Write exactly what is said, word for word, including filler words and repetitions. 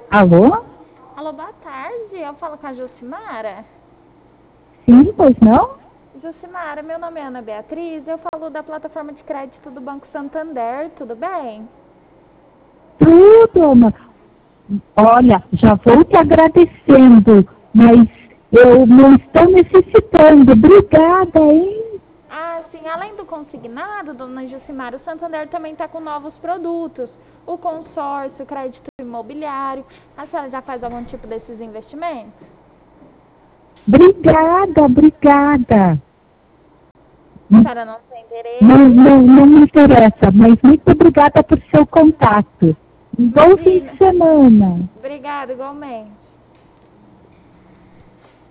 Alô? Alô, boa tarde. Eu falo com a Jucimara. Sim, pois não? Jucimara, meu nome é Ana Beatriz. Eu falo da plataforma de crédito do Banco Santander. Tudo bem? Tudo, Ana. Olha, já vou te agradecendo, mas eu não estou necessitando. Obrigada, hein? Ah, sim. Além do consignado, dona Jucimara, o Santander também está com novos produtos. O consórcio, o crédito imobiliário. A senhora já faz algum tipo desses investimentos? Obrigada, obrigada. A senhora não tem interesse? Não, não, não me interessa, mas muito obrigada por seu contato. Um bom fim Imagina. de semana. Obrigada, igualmente.